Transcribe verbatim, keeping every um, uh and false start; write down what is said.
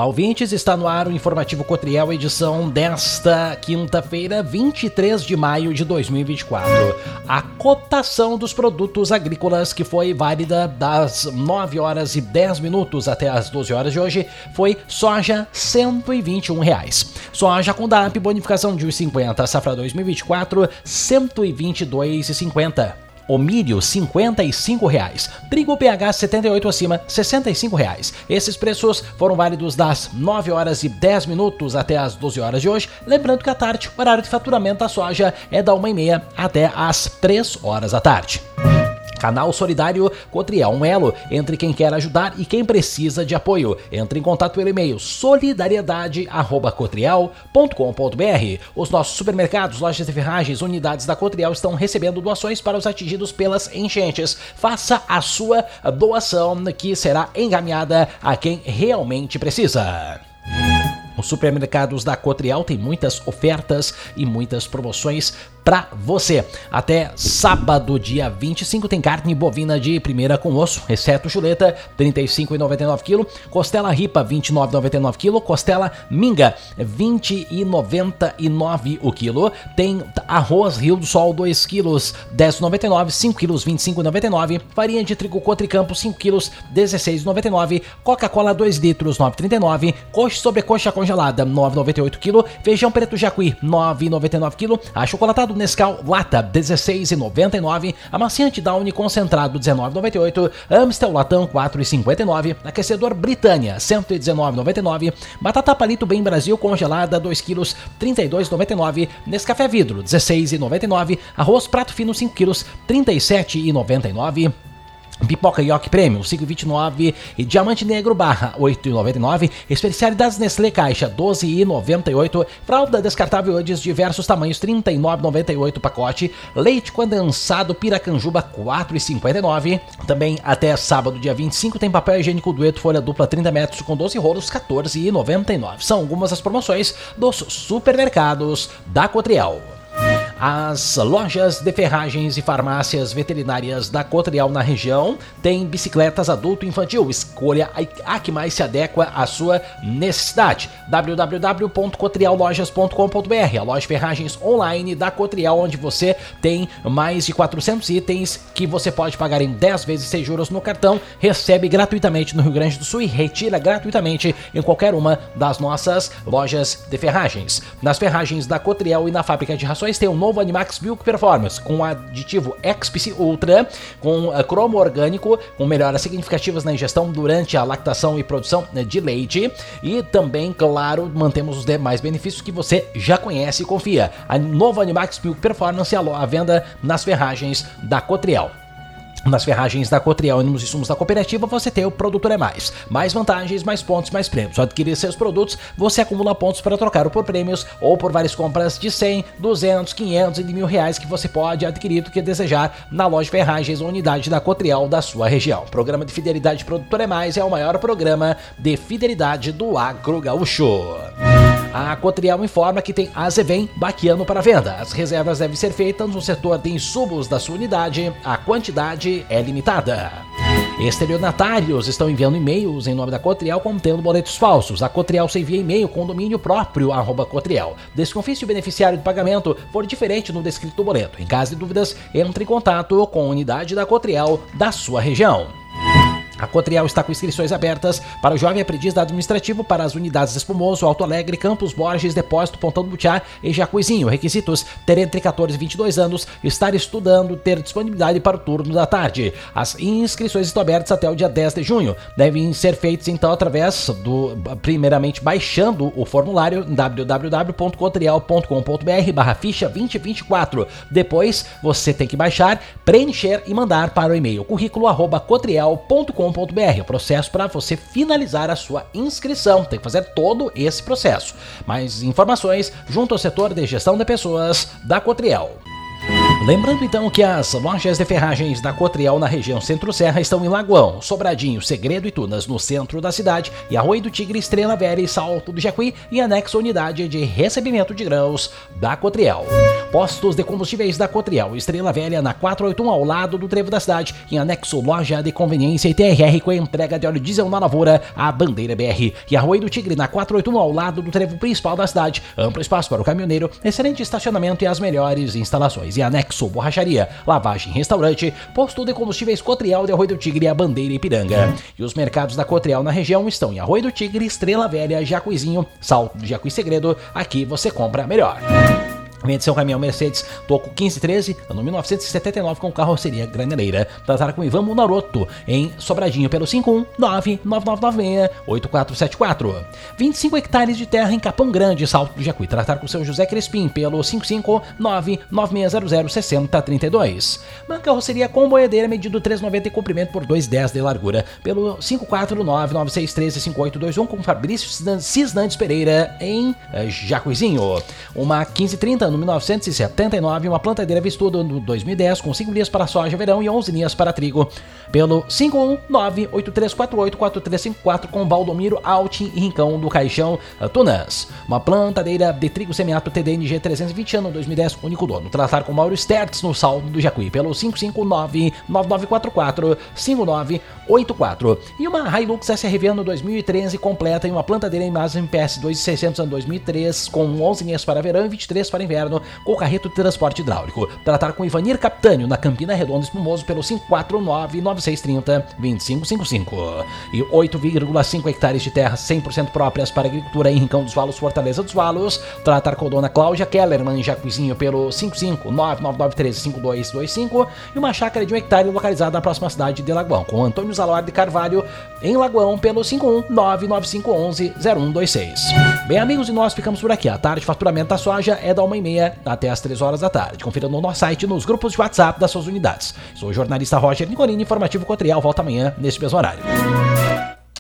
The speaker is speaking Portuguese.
Olá, ouvintes, está no ar o Informativo Cotriel, edição desta quinta-feira, vinte e três de maio de dois mil e vinte e quatro. A cotação dos produtos agrícolas, que foi válida das nove horas e dez minutos até as doze horas de hoje, foi soja cento e vinte e um reais. Soja com D A P, bonificação de um real e cinquenta, safra dois mil e vinte e quatro, cento e vinte e dois reais e cinquenta. O milho, cinquenta e cinco reais. Trigo P H setenta e oito acima, sessenta e cinco reais. Esses preços foram válidos das nove horas e dez minutos até as doze horas de hoje. Lembrando que à tarde, o horário de faturamento da soja é da uma e meia até as três horas da tarde. Canal Solidário Cotriel, um elo entre quem quer ajudar e quem precisa de apoio. Entre em contato pelo e-mail solidariedade arroba cotriel ponto com ponto br. Os nossos supermercados, lojas de ferragens, unidades da Cotriel estão recebendo doações para os atingidos pelas enchentes. Faça a sua doação, que será encaminhada a quem realmente precisa. Os supermercados da Cotriel têm muitas ofertas e muitas promoções para você. Até sábado, dia vinte e cinco, tem carne bovina de primeira com osso, exceto chuleta, trinta e cinco reais e noventa e nove centavos, costela ripa, vinte e nove reais e noventa e nove centavos, costela minga, vinte reais e noventa e nove centavos o quilo. Tem arroz Rio do Sol, dois quilos, dez reais e noventa e nove centavos, cinco quilos, vinte e cinco reais e noventa e nove centavos, farinha de trigo Cotricampo, cinco quilos, dezesseis reais e noventa e nove centavos, Coca-Cola dois litros, nove reais e trinta e nove centavos, coxa sobrecoxa congelada, nove reais e noventa e oito centavos quilo, feijão preto Jacuí, nove reais e noventa e nove centavos quilo, achocolatado Nescau lata, dezesseis reais e noventa e nove centavos, amaciante Downy concentrado, dezenove reais e noventa e oito centavos, Amstel latão, quatro reais e cinquenta e nove centavos, aquecedor Britânia, cento e dezenove reais e noventa e nove centavos, batata palito Bem Brasil congelada, dois quilos, trinta e dois reais e noventa e nove centavos, Nescafé vidro, dezesseis reais e noventa e nove centavos, arroz prato fino, cinco quilos, trinta e sete reais e noventa e nove centavos, pipoca Yoki Premium, cinco reais e vinte e nove centavos, e diamante negro barra, oito reais e noventa e nove centavos, especialidades Nestlé Caixa, doze reais e noventa e oito centavos, fralda descartável Andes, diversos tamanhos, trinta e nove reais e noventa e oito centavos pacote, leite condensado Piracanjuba, quatro reais e cinquenta e nove centavos, também até sábado, dia vinte e cinco, tem papel higiênico Dueto, folha dupla, trinta metros, com doze rolos, quatorze reais e noventa e nove centavos. São algumas das promoções dos supermercados da Cotriel. As lojas de ferragens e farmácias veterinárias da Cotriel na região têm bicicletas adulto e infantil. Escolha a que mais se adequa à sua necessidade. w w w ponto cotriel lojas ponto com ponto br, a loja de ferragens online da Cotriel, onde você tem mais de quatrocentos itens que você pode pagar em dez vezes sem juros no cartão, recebe gratuitamente no Rio Grande do Sul e retira gratuitamente em qualquer uma das nossas lojas de ferragens. Nas ferragens da Cotriel e na fábrica de rações tem um novo Animax Milk Performance, com aditivo X P C Ultra, com uh, cromo orgânico, com melhoras significativas na ingestão durante a lactação e produção uh, de leite. E também, claro, mantemos os demais benefícios que você já conhece e confia. A novo Animax Milk Performance é à venda nas ferragens da Cotriel. Nas ferragens da Cotriel e nos insumos da cooperativa você tem o Produtor é Mais. Mais vantagens, mais pontos, mais prêmios. Ao adquirir seus produtos, você acumula pontos para trocar por prêmios ou por várias compras de cem, duzentos, quinhentos e de mil reais que você pode adquirir do que desejar na loja de ferragens ou unidade da Cotriel da sua região. O programa de fidelidade Produtor é Mais é o maior programa de fidelidade do agro gaúcho. A Cotriel informa que tem Azevém Baquiano para venda. As reservas devem ser feitas no setor de insumos da sua unidade. A quantidade é limitada. Estelionatários estão enviando e-mails em nome da Cotriel contendo boletos falsos. A Cotriel se envia e-mail com domínio próprio, arroba Cotriel. Desconfie se o beneficiário de pagamento for diferente no descrito do boleto. Em caso de dúvidas, entre em contato com a unidade da Cotriel da sua região. A Cotriel está com inscrições abertas para o jovem aprendiz da administrativo para as unidades Espumoso, Alto Alegre, Campos Borges, Depósito, Pontão do Butiá e Jacuizinho. Requisitos: ter entre quatorze e vinte e dois anos, estar estudando, ter disponibilidade para o turno da tarde. As inscrições estão abertas até o dia dez de junho. Devem ser feitas então através do, primeiramente baixando o formulário w w w ponto cotriel ponto com ponto br barra ficha vinte e vinte e quatro. Depois você tem que baixar, preencher e mandar para o e-mail currículo arroba cotriel ponto com ponto br. O processo para você finalizar a sua inscrição. Tem que fazer todo esse processo. Mais informações junto ao setor de gestão de pessoas da Cotriel. Lembrando então que as lojas de ferragens da Cotriel na região Centro-Serra estão em Lagoão, Sobradinho, Segredo e Tunas no centro da cidade e Arroio do Tigre, Estrela Velha e Salto do Jacuí e anexo unidade de recebimento de grãos da Cotriel. Postos de combustíveis da Cotriel, Estrela Velha na quatrocentos e oitenta e um ao lado do trevo da cidade e anexo loja de conveniência e T R R com entrega de óleo diesel na lavoura, a Bandeira B R e Arroio do Tigre na quatrocentos e oitenta e um ao lado do trevo principal da cidade, amplo espaço para o caminhoneiro, excelente estacionamento e as melhores instalações e anexo borracharia, lavagem, restaurante, posto de combustíveis Cotriel de Arroio do Tigre, a Bandeira e Ipiranga. E os mercados da Cotriel na região estão em Arroio do Tigre, Estrela Velha, Jacuizinho, Salto do Jacuí Segredo. Aqui você compra melhor. Vende seu caminhão Mercedes Toco quinze treze, ano mil novecentos e setenta e nove com carroceria graneleira. Tratar com Ivan Munaroto em Sobradinho pelo cinco um nove nove nove nove seis oito quatro sete quatro. vinte e cinco hectares de terra em Capão Grande, Salto do Jacuí. Tratar com seu José Crespim pelo cinco cinco nove nove seis zero zero seis zero três dois. Uma carroceria com boiadeira medido três e noventa de comprimento por dois e dez de largura pelo cinco quatro nove nove seis três cinco oito dois um com Fabrício Cisnandes Pereira em Jacuizinho. Uma quinze trinta no mil novecentos e setenta e nove, uma plantadeira Vistudo no dois mil e dez com cinco linhas para soja verão e onze linhas para trigo pelo cinco um nove oito três quatro oito quatro três cinco quatro com Valdomiro Altin e Rincão do Caixão Tunas. Uma plantadeira de trigo semiato T D N G trezentos e vinte ano dois mil e dez, único dono. Tratar com Mauro Stertz no Salto do Jacuí pelo cinco cinco nove nove nove quatro quatro cinco nove oito quatro. E uma Hilux S R V ano dois mil e treze completa em uma plantadeira em Mazda M P S dois mil e seiscentos ano dois mil e três com onze linhas para verão e vinte e três para inverno com carreto de transporte hidráulico. Tratar com Ivanir Capitânio na Campina Redondo Espumoso pelo cinco quatro nove nove seis três zero dois cinco cinco cinco. E oito vírgula cinco hectares de terras cem por cento próprias para agricultura em Rincão dos Valos, Fortaleza dos Valos. Tratar com Dona Cláudia Kellerman Jacuizinho pelo cinco cinco nove nove nove três cinco dois dois cinco e uma chácara de um hectare localizada na próxima cidade de Lagoão com Antônio Zalar de Carvalho em Lagoão pelo cinco um nove nove cinco um um zero um dois seis. Bem, amigos, e nós ficamos por aqui. A tarde de faturamento da soja é da uma e meia até as três horas da tarde. Confira no nosso site nos grupos de WhatsApp das suas unidades. Sou o jornalista Roger Nicolini, informativo Cotriel, volta amanhã nesse mesmo horário.